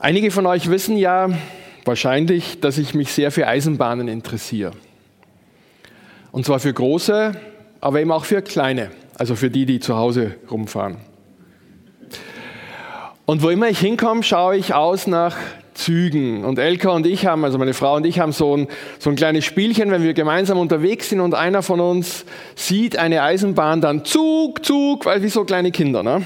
Einige von euch wissen ja wahrscheinlich, dass ich mich sehr für Eisenbahnen interessiere. Und zwar für große, aber eben auch für kleine, also für die zu Hause rumfahren. Und wo immer ich hinkomme, schaue ich aus nach Zügen. Und Elka und ich haben, also meine Frau und ich haben so ein kleines Spielchen, wenn wir gemeinsam unterwegs sind und einer von uns sieht eine Eisenbahn, dann Zug, Zug, weil wie so kleine Kinder, ne?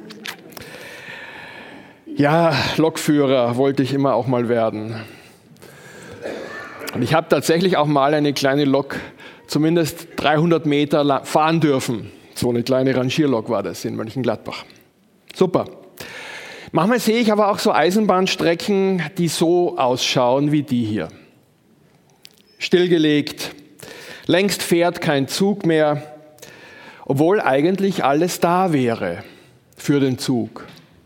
Ja, Lokführer wollte ich immer auch mal werden. Und ich habe tatsächlich auch mal eine kleine Lok, zumindest 300 Meter fahren dürfen. So eine kleine Rangierlok war das in Mönchengladbach. Super. Manchmal sehe ich aber auch so Eisenbahnstrecken, die so ausschauen wie die hier. Stillgelegt, längst fährt kein Zug mehr, obwohl eigentlich alles da wäre für den Zug.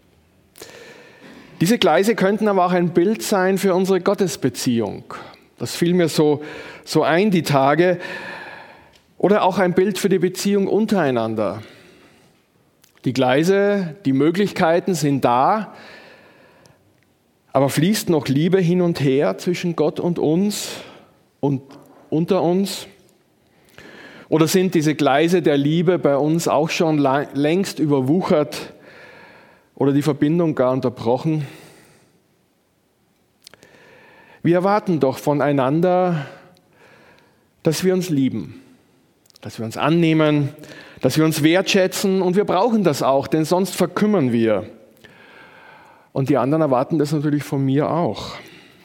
Diese Gleise könnten aber auch ein Bild sein für unsere Gottesbeziehung. Das fiel mir so ein die Tage. Oder auch ein Bild für die Beziehung untereinander. Die Gleise, die Möglichkeiten sind da, aber fließt noch Liebe hin und her zwischen Gott und uns und unter uns? Oder sind diese Gleise der Liebe bei uns auch schon längst überwuchert oder die Verbindung gar unterbrochen? Wir erwarten doch voneinander, dass wir uns lieben, dass wir uns annehmen, dass wir uns wertschätzen und wir brauchen das auch, denn sonst verkümmern wir. Und die anderen erwarten das natürlich von mir auch.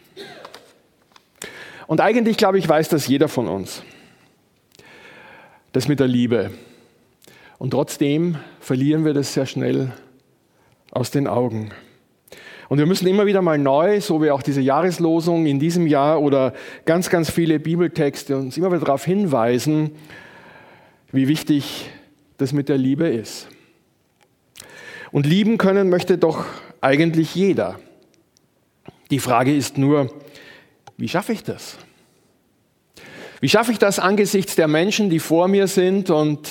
Und eigentlich, glaube ich, weiß das jeder von uns. Das mit der Liebe. Und trotzdem verlieren wir das sehr schnell aus den Augen. Und wir müssen immer wieder mal neu, so wie auch diese Jahreslosung in diesem Jahr oder ganz, ganz viele Bibeltexte uns immer wieder darauf hinweisen, wie wichtig das mit der Liebe ist. Und lieben können möchte doch eigentlich jeder. Die Frage ist nur, wie schaffe ich das? Wie schaffe ich das angesichts der Menschen, die vor mir sind? Und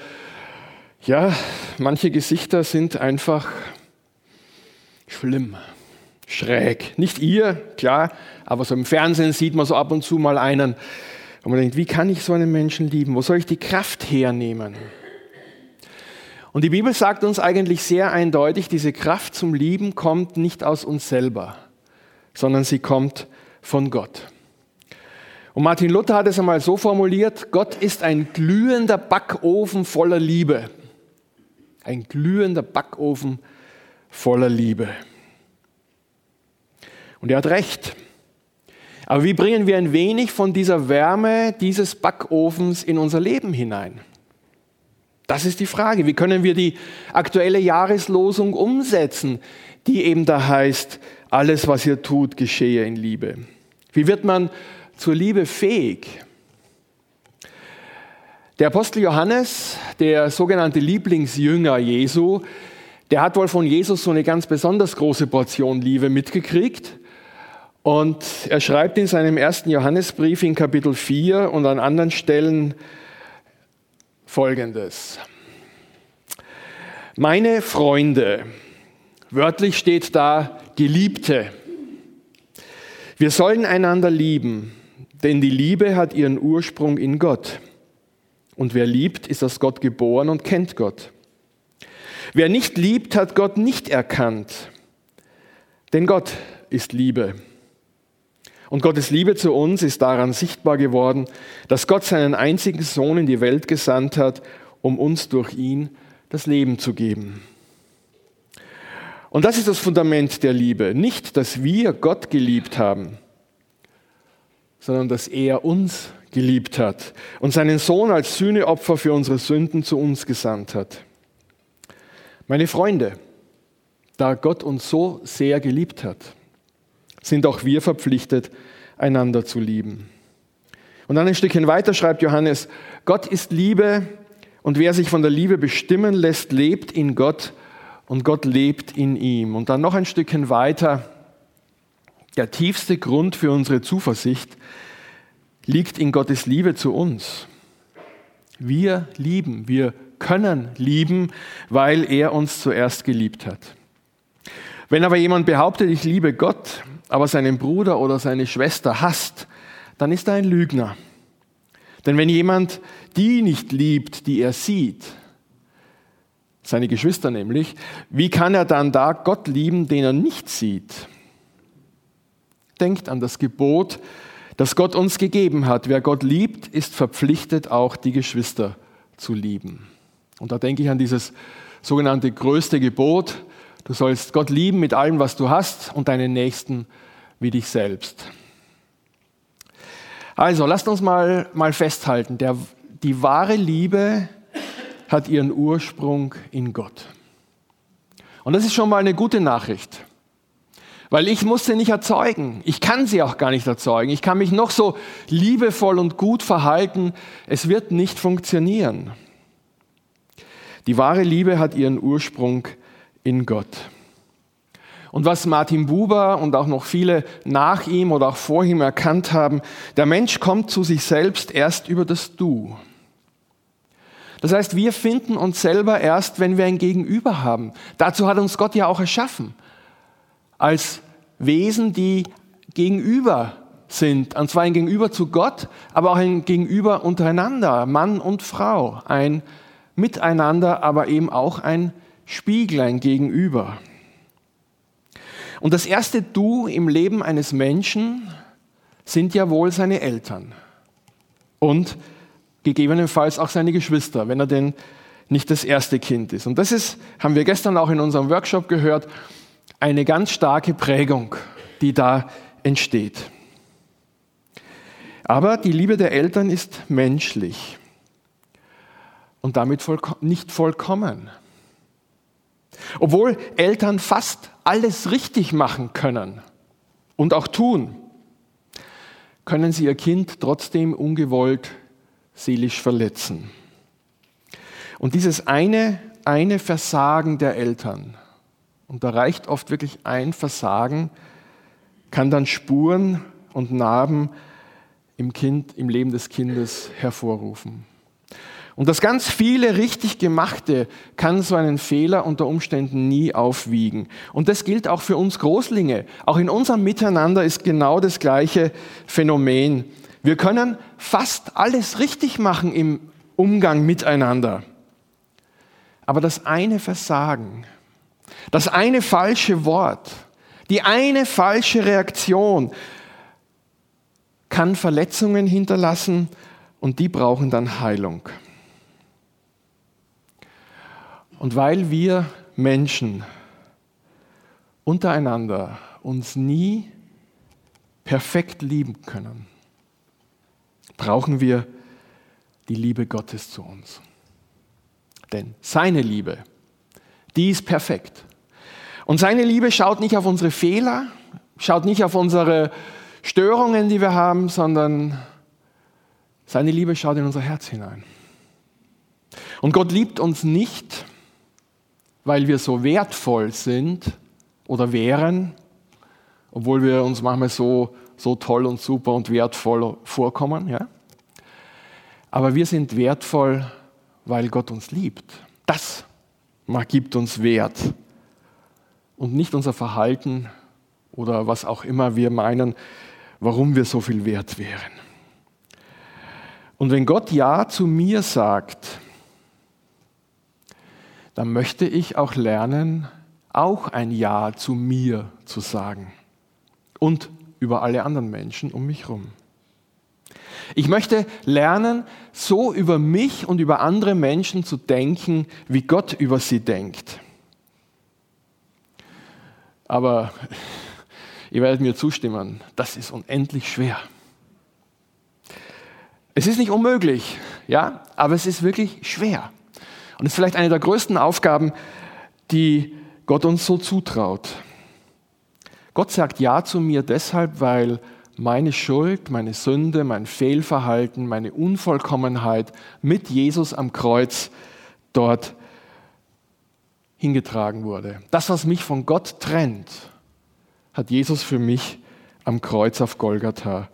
manche Gesichter sind einfach schlimm, schräg. Nicht ihr, klar, aber so im Fernsehen sieht man so ab und zu mal einen, und man denkt, wie kann ich so einen Menschen lieben? Wo soll ich die Kraft hernehmen? Und die Bibel sagt uns eigentlich sehr eindeutig, diese Kraft zum Lieben kommt nicht aus uns selber, sondern sie kommt von Gott. Und Martin Luther hat es einmal so formuliert, Gott ist ein glühender Backofen voller Liebe. Ein glühender Backofen voller Liebe. Und er hat recht. Aber wie bringen wir ein wenig von dieser Wärme dieses Backofens in unser Leben hinein? Das ist die Frage. Wie können wir die aktuelle Jahreslosung umsetzen, die eben da heißt, alles, was ihr tut, geschehe in Liebe? Wie wird man zur Liebe fähig? Der Apostel Johannes, der sogenannte Lieblingsjünger Jesu, der hat wohl von Jesus so eine ganz besonders große Portion Liebe mitgekriegt. Und er schreibt in seinem 1. Johannesbrief in Kapitel 4 und an anderen Stellen Folgendes. Meine Freunde, wörtlich steht da Geliebte, wir sollen einander lieben, denn die Liebe hat ihren Ursprung in Gott. Und wer liebt, ist aus Gott geboren und kennt Gott. Wer nicht liebt, hat Gott nicht erkannt, denn Gott ist Liebe. Und Gottes Liebe zu uns ist daran sichtbar geworden, dass Gott seinen einzigen Sohn in die Welt gesandt hat, um uns durch ihn das Leben zu geben. Und das ist das Fundament der Liebe. Nicht, dass wir Gott geliebt haben, sondern dass er uns geliebt hat und seinen Sohn als Sühneopfer für unsere Sünden zu uns gesandt hat. Meine Freunde, da Gott uns so sehr geliebt hat, sind auch wir verpflichtet, einander zu lieben. Und dann ein Stückchen weiter schreibt Johannes, Gott ist Liebe und wer sich von der Liebe bestimmen lässt, lebt in Gott und Gott lebt in ihm. Und dann noch ein Stückchen weiter, der tiefste Grund für unsere Zuversicht liegt in Gottes Liebe zu uns. Wir lieben, wir können lieben, weil er uns zuerst geliebt hat. Wenn aber jemand behauptet, ich liebe Gott, aber seinen Bruder oder seine Schwester hasst, dann ist er ein Lügner. Denn wenn jemand die nicht liebt, die er sieht, seine Geschwister nämlich, wie kann er dann da Gott lieben, den er nicht sieht? Denkt an das Gebot, das Gott uns gegeben hat. Wer Gott liebt, ist verpflichtet, auch die Geschwister zu lieben. Und da denke ich an dieses sogenannte größte Gebot. Du sollst Gott lieben mit allem, was du hast und deinen Nächsten wie dich selbst. Also, lasst uns mal festhalten. Die wahre Liebe hat ihren Ursprung in Gott. Und das ist schon mal eine gute Nachricht. Weil ich muss sie nicht erzeugen. Ich kann sie auch gar nicht erzeugen. Ich kann mich noch so liebevoll und gut verhalten. Es wird nicht funktionieren. Die wahre Liebe hat ihren Ursprung in Gott. Und was Martin Buber und auch noch viele nach ihm oder auch vor ihm erkannt haben, der Mensch kommt zu sich selbst erst über das Du. Das heißt, wir finden uns selber erst, wenn wir ein Gegenüber haben. Dazu hat uns Gott ja auch erschaffen. Als Wesen, die gegenüber sind. Und zwar ein Gegenüber zu Gott, aber auch ein Gegenüber untereinander, Mann und Frau. Ein Miteinander, aber eben auch ein Spiegel, ein Gegenüber. Und das erste Du im Leben eines Menschen sind ja wohl seine Eltern. Und gegebenenfalls auch seine Geschwister, wenn er denn nicht das erste Kind ist. Und das ist, haben wir gestern auch in unserem Workshop gehört, eine ganz starke Prägung, die da entsteht. Aber die Liebe der Eltern ist menschlich und damit nicht vollkommen. Obwohl Eltern fast alles richtig machen können und auch tun, können sie ihr Kind trotzdem ungewollt seelisch verletzen. Und dieses eine Versagen der Eltern, und da reicht oft wirklich ein Versagen, kann dann Spuren und Narben im Leben des Kindes hervorrufen. Und das ganz viele richtig Gemachte kann so einen Fehler unter Umständen nie aufwiegen. Und das gilt auch für uns Großlinge. Auch in unserem Miteinander ist genau das gleiche Phänomen. Wir können fast alles richtig machen im Umgang miteinander. Aber das eine Versagen, das eine falsche Wort, die eine falsche Reaktion kann Verletzungen hinterlassen und die brauchen dann Heilung. Und weil wir Menschen untereinander uns nie perfekt lieben können, brauchen wir die Liebe Gottes zu uns. Denn seine Liebe, die ist perfekt. Und seine Liebe schaut nicht auf unsere Fehler, schaut nicht auf unsere Störungen, die wir haben, sondern seine Liebe schaut in unser Herz hinein. Und Gott liebt uns nicht, weil wir so wertvoll sind oder wären, obwohl wir uns manchmal so toll und super und wertvoll vorkommen. Ja? Aber wir sind wertvoll, weil Gott uns liebt. Das gibt uns Wert. Und nicht unser Verhalten oder was auch immer wir meinen, warum wir so viel wert wären. Und wenn Gott Ja zu mir sagt, dann möchte ich auch lernen, auch ein Ja zu mir zu sagen. Und über alle anderen Menschen um mich herum. Ich möchte lernen, so über mich und über andere Menschen zu denken, wie Gott über sie denkt. Aber ihr werdet mir zustimmen, das ist unendlich schwer. Es ist nicht unmöglich, ja, aber es ist wirklich schwer. Und es ist vielleicht eine der größten Aufgaben, die Gott uns so zutraut. Gott sagt Ja zu mir deshalb, weil meine Schuld, meine Sünde, mein Fehlverhalten, meine Unvollkommenheit mit Jesus am Kreuz dort hingetragen wurde. Das, was mich von Gott trennt, hat Jesus für mich am Kreuz auf Golgatha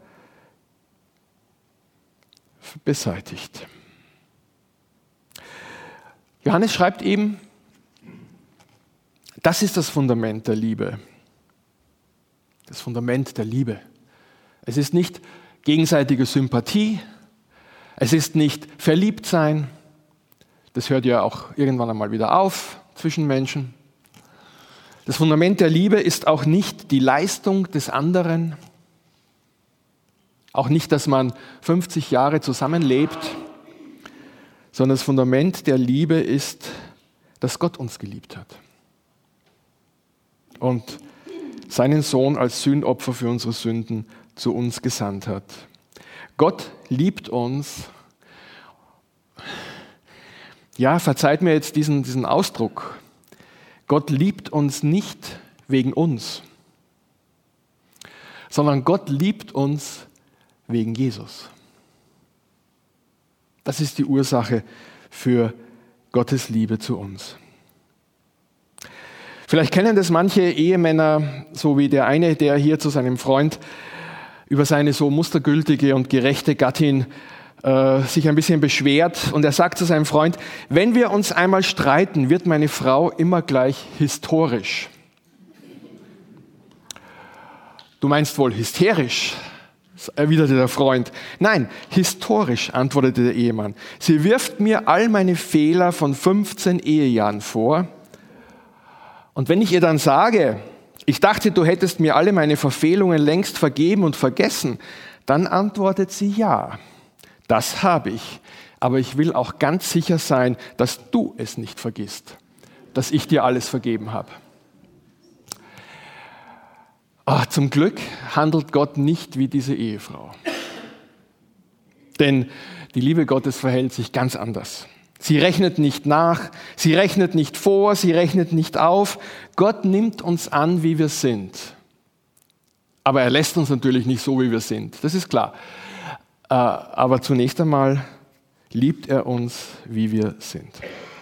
beseitigt. Johannes schreibt eben, Das ist das Fundament der Liebe. Das Fundament der Liebe. Es ist nicht gegenseitige Sympathie, es ist nicht Verliebtsein. Das hört ja auch irgendwann einmal wieder auf zwischen Menschen. Das Fundament der Liebe ist auch nicht die Leistung des anderen, auch nicht, dass man 50 Jahre zusammenlebt, sondern das Fundament der Liebe ist, dass Gott uns geliebt hat und seinen Sohn als Sühnopfer für unsere Sünden zu uns gesandt hat. Gott liebt uns. Ja, verzeiht mir jetzt diesen Ausdruck. Gott liebt uns nicht wegen uns, sondern Gott liebt uns wegen Jesus. Das ist die Ursache für Gottes Liebe zu uns. Vielleicht kennen das manche Ehemänner, so wie der eine, der hier zu seinem Freund über seine so mustergültige und gerechte Gattin sich ein bisschen beschwert. Und er sagt zu seinem Freund, wenn wir uns einmal streiten, wird meine Frau immer gleich historisch. Du meinst wohl hysterisch, erwiderte der Freund. Nein, historisch, antwortete der Ehemann. Sie wirft mir all meine Fehler von 15 Ehejahren vor. Und wenn ich ihr dann sage, ich dachte, du hättest mir alle meine Verfehlungen längst vergeben und vergessen, dann antwortet sie ja, das habe ich. Aber ich will auch ganz sicher sein, dass du es nicht vergisst, dass ich dir alles vergeben habe. Zum Glück handelt Gott nicht wie diese Ehefrau. Denn die Liebe Gottes verhält sich ganz anders. Sie rechnet nicht nach, sie rechnet nicht vor, sie rechnet nicht auf. Gott nimmt uns an, wie wir sind. Aber er lässt uns natürlich nicht so, wie wir sind. Das ist klar. Aber zunächst einmal liebt er uns, wie wir sind.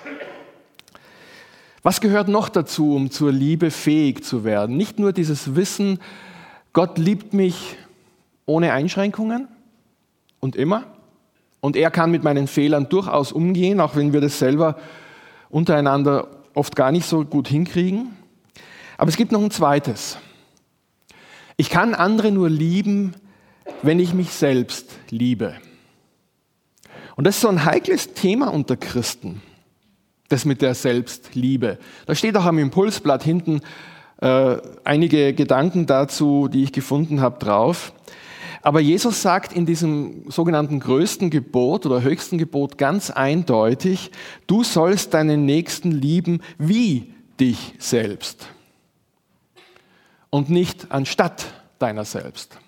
Was gehört noch dazu, um zur Liebe fähig zu werden? Nicht nur dieses Wissen, Gott liebt mich ohne Einschränkungen und immer. Und er kann mit meinen Fehlern durchaus umgehen, auch wenn wir das selber untereinander oft gar nicht so gut hinkriegen. Aber es gibt noch ein zweites. Ich kann andere nur lieben, wenn ich mich selbst liebe. Und das ist so ein heikles Thema unter Christen, das mit der Selbstliebe. Da steht auch am Impulsblatt hinten einige Gedanken dazu, die ich gefunden habe, drauf. Aber Jesus sagt in diesem sogenannten größten Gebot oder höchsten Gebot ganz eindeutig, du sollst deinen Nächsten lieben wie dich selbst und nicht anstatt deiner selbst.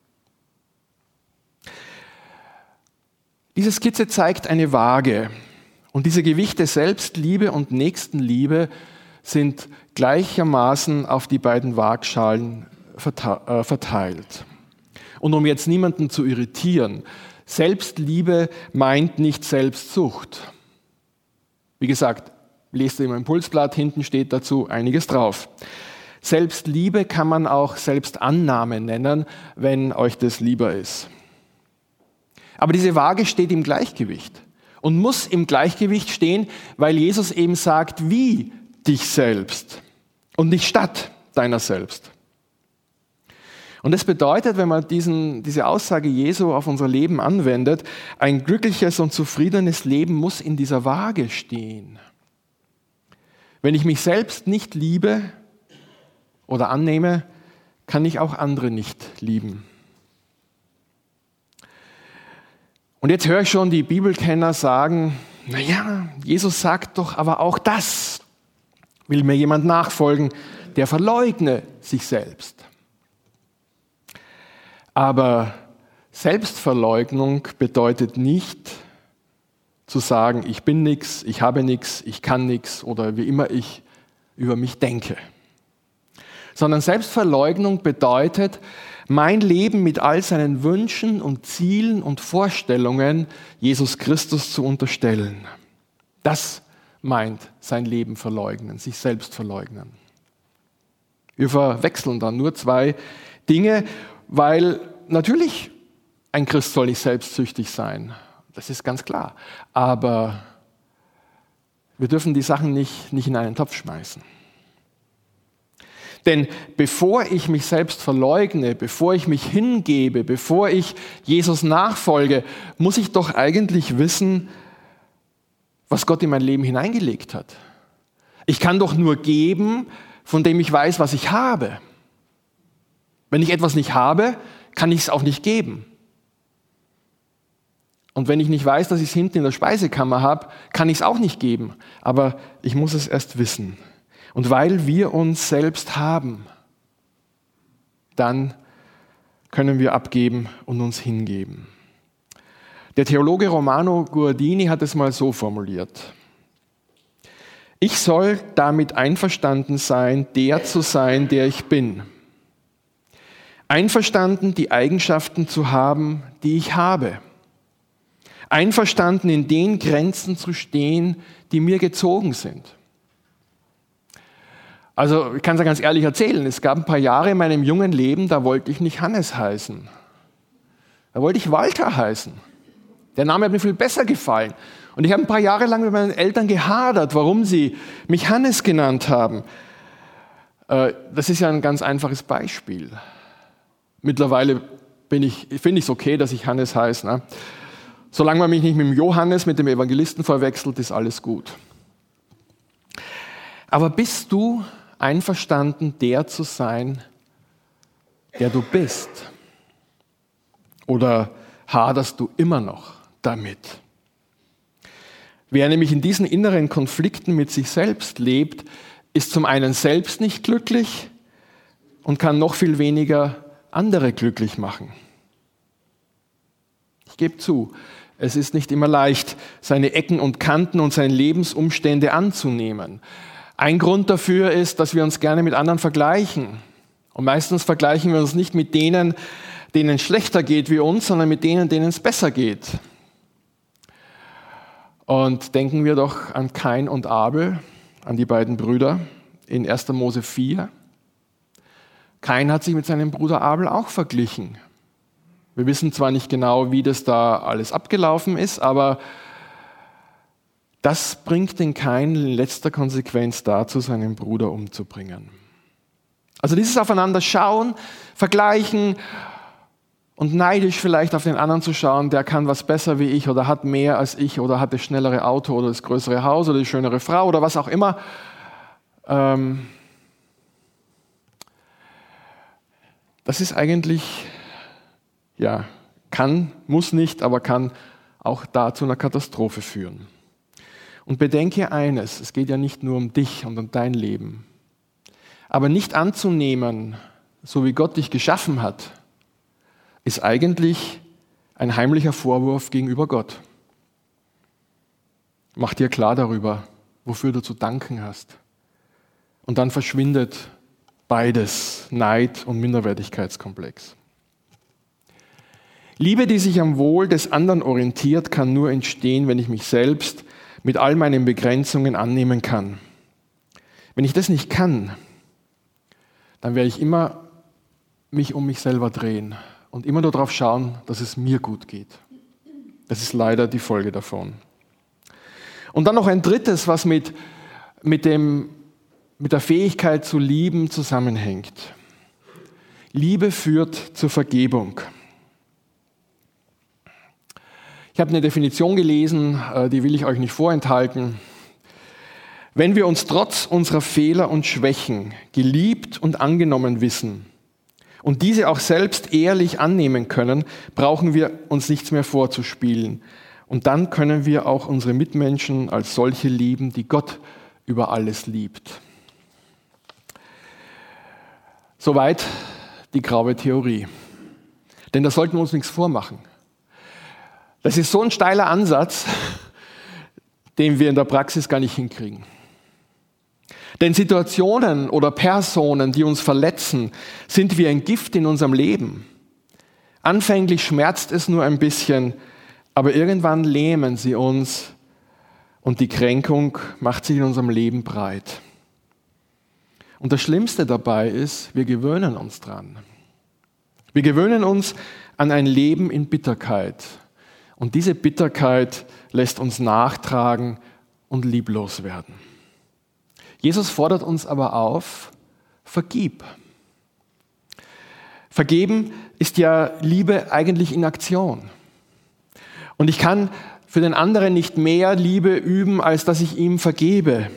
Diese Skizze zeigt eine Waage und diese Gewichte Selbstliebe und Nächstenliebe sind gleichermaßen auf die beiden Waagschalen verteilt. Und um jetzt niemanden zu irritieren, Selbstliebe meint nicht Selbstsucht. Wie gesagt, lest ihr im Impulsblatt, hinten steht dazu einiges drauf. Selbstliebe kann man auch Selbstannahme nennen, wenn euch das lieber ist. Aber diese Waage steht im Gleichgewicht und muss im Gleichgewicht stehen, weil Jesus eben sagt, wie dich selbst und nicht statt deiner selbst. Und das bedeutet, wenn man diese Aussage Jesu auf unser Leben anwendet, ein glückliches und zufriedenes Leben muss in dieser Waage stehen. Wenn ich mich selbst nicht liebe oder annehme, kann ich auch andere nicht lieben. Und jetzt höre ich schon die Bibelkenner sagen, naja, Jesus sagt doch aber auch das. Will mir jemand nachfolgen, der verleugne sich selbst. Aber Selbstverleugnung bedeutet nicht zu sagen, ich bin nichts, ich habe nichts, ich kann nichts oder wie immer ich über mich denke. Sondern Selbstverleugnung bedeutet, mein Leben mit all seinen Wünschen und Zielen und Vorstellungen Jesus Christus zu unterstellen. Das meint sein Leben verleugnen, sich selbst verleugnen. Wir verwechseln dann nur zwei Dinge, weil natürlich ein Christ soll nicht selbstsüchtig sein. Das ist ganz klar. Aber wir dürfen die Sachen nicht in einen Topf schmeißen. Denn bevor ich mich selbst verleugne, bevor ich mich hingebe, bevor ich Jesus nachfolge, muss ich doch eigentlich wissen, was Gott in mein Leben hineingelegt hat. Ich kann doch nur geben, von dem ich weiß, was ich habe. Wenn ich etwas nicht habe, kann ich es auch nicht geben. Und wenn ich nicht weiß, dass ich es hinten in der Speisekammer habe, kann ich es auch nicht geben. Aber ich muss es erst wissen. Und weil wir uns selbst haben, dann können wir abgeben und uns hingeben. Der Theologe Romano Guardini hat es mal so formuliert: Ich soll damit einverstanden sein, der zu sein, der ich bin. Einverstanden, die Eigenschaften zu haben, die ich habe. Einverstanden, in den Grenzen zu stehen, die mir gezogen sind. Also ich kann es ja ganz ehrlich erzählen, es gab ein paar Jahre in meinem jungen Leben, da wollte ich nicht Hannes heißen. Da wollte ich Walter heißen. Der Name hat mir viel besser gefallen. Und ich habe ein paar Jahre lang mit meinen Eltern gehadert, warum sie mich Hannes genannt haben. Das ist ja ein ganz einfaches Beispiel. Mittlerweile finde ich es okay, dass ich Hannes heiße. Ne? Solange man mich nicht mit dem Johannes, mit dem Evangelisten verwechselt, ist alles gut. Aber bist du einverstanden, der zu sein, der du bist? Oder haderst du immer noch damit? Wer nämlich in diesen inneren Konflikten mit sich selbst lebt, ist zum einen selbst nicht glücklich und kann noch viel weniger andere glücklich machen. Ich gebe zu, es ist nicht immer leicht, seine Ecken und Kanten und seine Lebensumstände anzunehmen. Ein Grund dafür ist, dass wir uns gerne mit anderen vergleichen. Und meistens vergleichen wir uns nicht mit denen, denen es schlechter geht wie uns, sondern mit denen, denen es besser geht. Und denken wir doch an Kain und Abel, an die beiden Brüder in 1. Mose 4. Kain hat sich mit seinem Bruder Abel auch verglichen. Wir wissen zwar nicht genau, wie das da alles abgelaufen ist, aber das bringt den Kain in letzter Konsequenz dazu, seinen Bruder umzubringen. Also dieses Aufeinanderschauen, Vergleichen und neidisch vielleicht auf den anderen zu schauen, der kann was besser wie ich oder hat mehr als ich oder hat das schnellere Auto oder das größere Haus oder die schönere Frau oder was auch immer. Das ist eigentlich, ja, muss nicht, aber kann auch da zu einer Katastrophe führen. Und bedenke eines, es geht ja nicht nur um dich und um dein Leben. Aber nicht anzunehmen, so wie Gott dich geschaffen hat, ist eigentlich ein heimlicher Vorwurf gegenüber Gott. Mach dir klar darüber, wofür du zu danken hast. Und dann verschwindet beides, Neid und Minderwertigkeitskomplex. Liebe, die sich am Wohl des anderen orientiert, kann nur entstehen, wenn ich mich selbst mit all meinen Begrenzungen annehmen kann. Wenn ich das nicht kann, dann werde ich immer mich um mich selber drehen und immer nur darauf schauen, dass es mir gut geht. Das ist leider die Folge davon. Und dann noch ein drittes, was mit der Fähigkeit zu lieben zusammenhängt. Liebe führt zur Vergebung. Ich habe eine Definition gelesen, die will ich euch nicht vorenthalten. Wenn wir uns trotz unserer Fehler und Schwächen geliebt und angenommen wissen und diese auch selbst ehrlich annehmen können, brauchen wir uns nichts mehr vorzuspielen. Und dann können wir auch unsere Mitmenschen als solche lieben, die Gott über alles liebt. Soweit die graue Theorie. Denn da sollten wir uns nichts vormachen. Das ist so ein steiler Ansatz, den wir in der Praxis gar nicht hinkriegen. Denn Situationen oder Personen, die uns verletzen, sind wie ein Gift in unserem Leben. Anfänglich schmerzt es nur ein bisschen, aber irgendwann lähmen sie uns und die Kränkung macht sich in unserem Leben breit. Und das Schlimmste dabei ist, wir gewöhnen uns dran. Wir gewöhnen uns an ein Leben in Bitterkeit. Und diese Bitterkeit lässt uns nachtragen und lieblos werden. Jesus fordert uns aber auf, vergib. Vergeben ist ja Liebe eigentlich in Aktion. Und ich kann für den anderen nicht mehr Liebe üben, als dass ich ihm vergebe.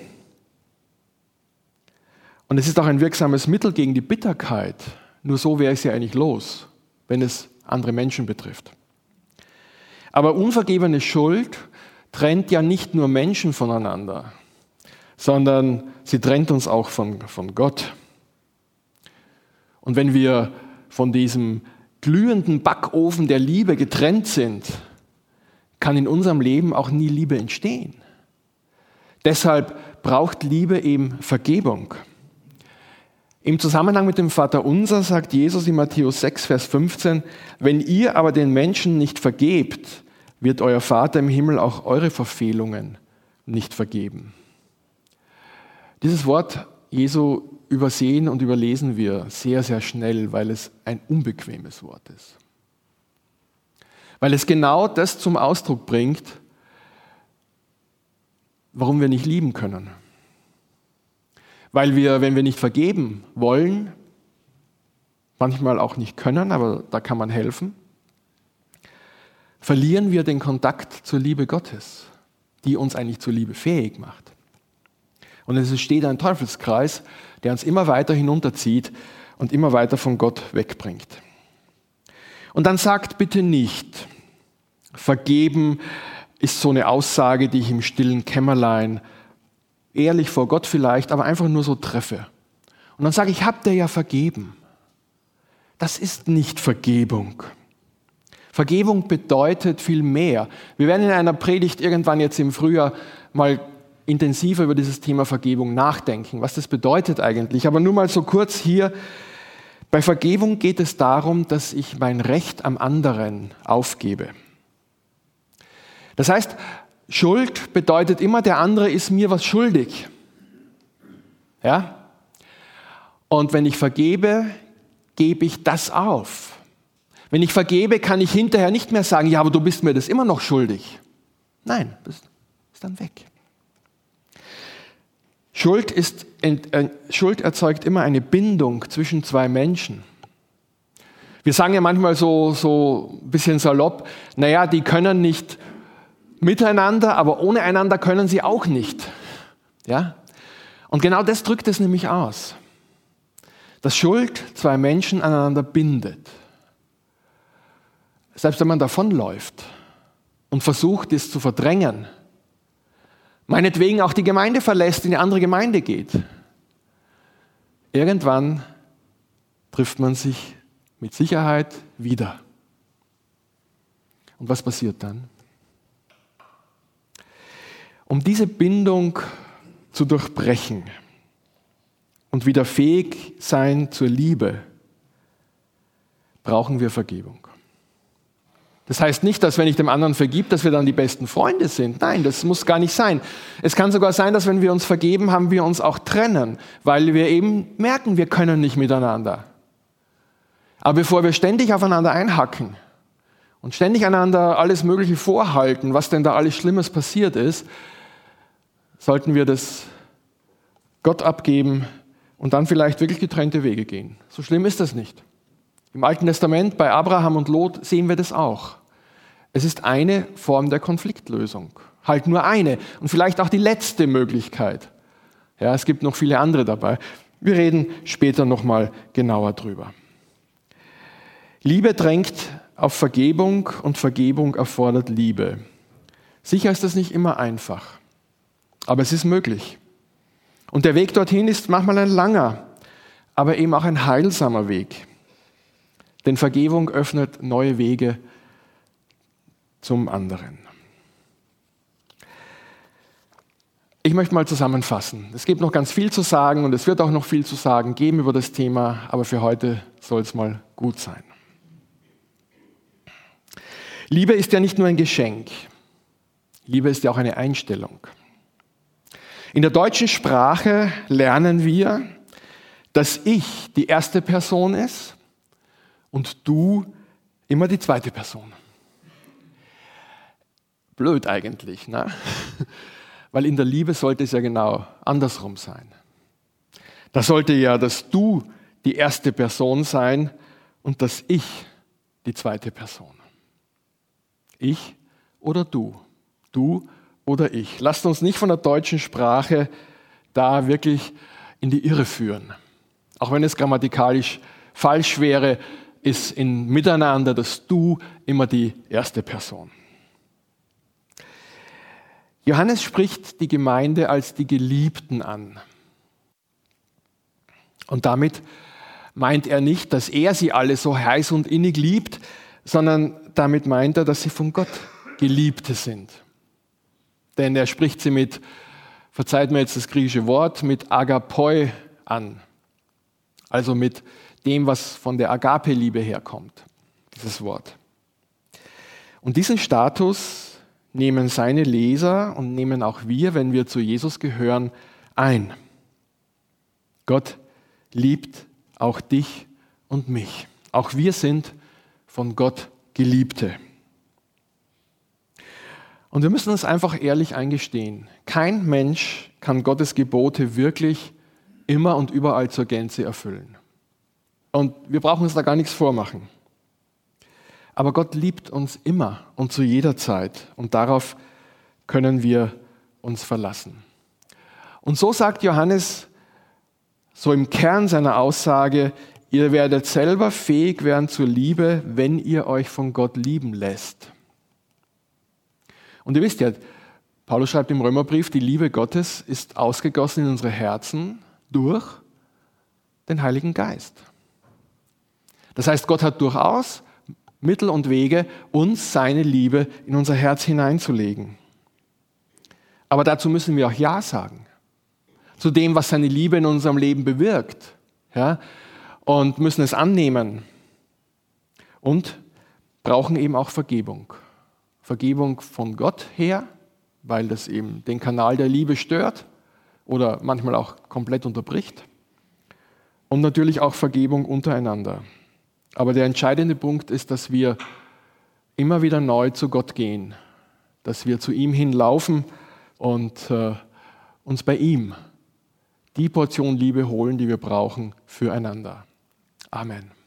Und es ist auch ein wirksames Mittel gegen die Bitterkeit. Nur so wäre ich sie eigentlich los, wenn es andere Menschen betrifft. Aber unvergebene Schuld trennt ja nicht nur Menschen voneinander, sondern sie trennt uns auch von Gott. Und wenn wir von diesem glühenden Backofen der Liebe getrennt sind, kann in unserem Leben auch nie Liebe entstehen. Deshalb braucht Liebe eben Vergebung. Im Zusammenhang mit dem Vaterunser sagt Jesus in Matthäus 6, Vers 15, wenn ihr aber den Menschen nicht vergebt, wird euer Vater im Himmel auch eure Verfehlungen nicht vergeben. Dieses Wort Jesu übersehen und überlesen wir sehr, sehr schnell, weil es ein unbequemes Wort ist. Weil es genau das zum Ausdruck bringt, warum wir nicht lieben können. Weil wir, wenn wir nicht vergeben wollen, manchmal auch nicht können, aber da kann man helfen, verlieren wir den Kontakt zur Liebe Gottes, die uns eigentlich zur Liebe fähig macht. Und es entsteht ein Teufelskreis, der uns immer weiter hinunterzieht und immer weiter von Gott wegbringt. Und dann sagt bitte nicht, vergeben ist so eine Aussage, die ich im stillen Kämmerlein, ehrlich vor Gott vielleicht, aber einfach nur so treffe. Und dann sage ich, hab dir ja vergeben. Das ist nicht Vergebung. Vergebung bedeutet viel mehr. Wir werden in einer Predigt irgendwann jetzt im Frühjahr mal intensiver über dieses Thema Vergebung nachdenken, was das bedeutet eigentlich. Aber nur mal so kurz hier. Bei Vergebung geht es darum, dass ich mein Recht am anderen aufgebe. Das heißt, Schuld bedeutet immer, der andere ist mir was schuldig. Ja? Und wenn ich vergebe, gebe ich das auf. Wenn ich vergebe, kann ich hinterher nicht mehr sagen, ja, aber du bist mir das immer noch schuldig. Nein, das ist dann weg. Schuld erzeugt immer eine Bindung zwischen zwei Menschen. Wir sagen ja manchmal so ein bisschen salopp, naja, die können nicht miteinander, aber ohne einander können sie auch nicht. Ja? Und genau das drückt es nämlich aus. Dass Schuld zwei Menschen aneinander bindet. Selbst wenn man davonläuft und versucht, es zu verdrängen, meinetwegen auch die Gemeinde verlässt, in eine andere Gemeinde geht. Irgendwann trifft man sich mit Sicherheit wieder. Und was passiert dann? Um diese Bindung zu durchbrechen und wieder fähig sein zur Liebe, brauchen wir Vergebung. Das heißt nicht, dass wenn ich dem anderen vergib, dass wir dann die besten Freunde sind. Nein, das muss gar nicht sein. Es kann sogar sein, dass wenn wir uns vergeben, haben wir uns auch trennen, weil wir eben merken, wir können nicht miteinander. Aber bevor wir ständig aufeinander einhacken und ständig einander alles Mögliche vorhalten, was denn da alles Schlimmes passiert ist, sollten wir das Gott abgeben und dann vielleicht wirklich getrennte Wege gehen. So schlimm ist das nicht. Im Alten Testament bei Abraham und Lot sehen wir das auch. Es ist eine Form der Konfliktlösung. Halt nur eine und vielleicht auch die letzte Möglichkeit. Ja, es gibt noch viele andere dabei. Wir reden später nochmal genauer drüber. Liebe drängt auf Vergebung und Vergebung erfordert Liebe. Sicher ist das nicht immer einfach, aber es ist möglich. Und der Weg dorthin ist manchmal ein langer, aber eben auch ein heilsamer Weg. Denn Vergebung öffnet neue Wege zum anderen. Ich möchte mal zusammenfassen. Es gibt noch ganz viel zu sagen und es wird auch noch viel zu sagen geben über das Thema, aber für heute soll es mal gut sein. Liebe ist ja nicht nur ein Geschenk. Liebe ist ja auch eine Einstellung. In der deutschen Sprache lernen wir, dass ich die erste Person ist und du immer die zweite Person. Blöd eigentlich, ne? Weil in der Liebe sollte es ja genau andersrum sein. Da sollte ja das Du die erste Person sein und das Ich die zweite Person. Ich oder du? Du oder ich? Lasst uns nicht von der deutschen Sprache da wirklich in die Irre führen. Auch wenn es grammatikalisch falsch wäre, ist in Miteinander das Du immer die erste Person. Johannes spricht die Gemeinde als die Geliebten an. Und damit meint er nicht, dass er sie alle so heiß und innig liebt, sondern damit meint er, dass sie von Gott Geliebte sind. Denn er spricht sie mit, verzeiht mir jetzt das griechische Wort, mit Agapoi an. Also mit dem, was von der Agape-Liebe herkommt, dieses Wort. Und diesen Status nehmen seine Leser und nehmen auch wir, wenn wir zu Jesus gehören, ein. Gott liebt auch dich und mich. Auch wir sind von Gott Geliebte. Und wir müssen uns einfach ehrlich eingestehen. Kein Mensch kann Gottes Gebote wirklich immer und überall zur Gänze erfüllen. Und wir brauchen uns da gar nichts vormachen. Aber Gott liebt uns immer und zu jeder Zeit. Und darauf können wir uns verlassen. Und so sagt Johannes, so im Kern seiner Aussage, ihr werdet selber fähig werden zur Liebe, wenn ihr euch von Gott lieben lässt. Und ihr wisst ja, Paulus schreibt im Römerbrief, die Liebe Gottes ist ausgegossen in unsere Herzen durch den Heiligen Geist. Das heißt, Gott hat durchaus Mittel und Wege, uns seine Liebe in unser Herz hineinzulegen. Aber dazu müssen wir auch Ja sagen. Zu dem, was seine Liebe in unserem Leben bewirkt. Ja? Und müssen es annehmen. Und brauchen eben auch Vergebung. Vergebung von Gott her, weil das eben den Kanal der Liebe stört oder manchmal auch komplett unterbricht. Und natürlich auch Vergebung untereinander. Aber der entscheidende Punkt ist, dass wir immer wieder neu zu Gott gehen, dass wir zu ihm hinlaufen und uns bei ihm die Portion Liebe holen, die wir brauchen füreinander. Amen.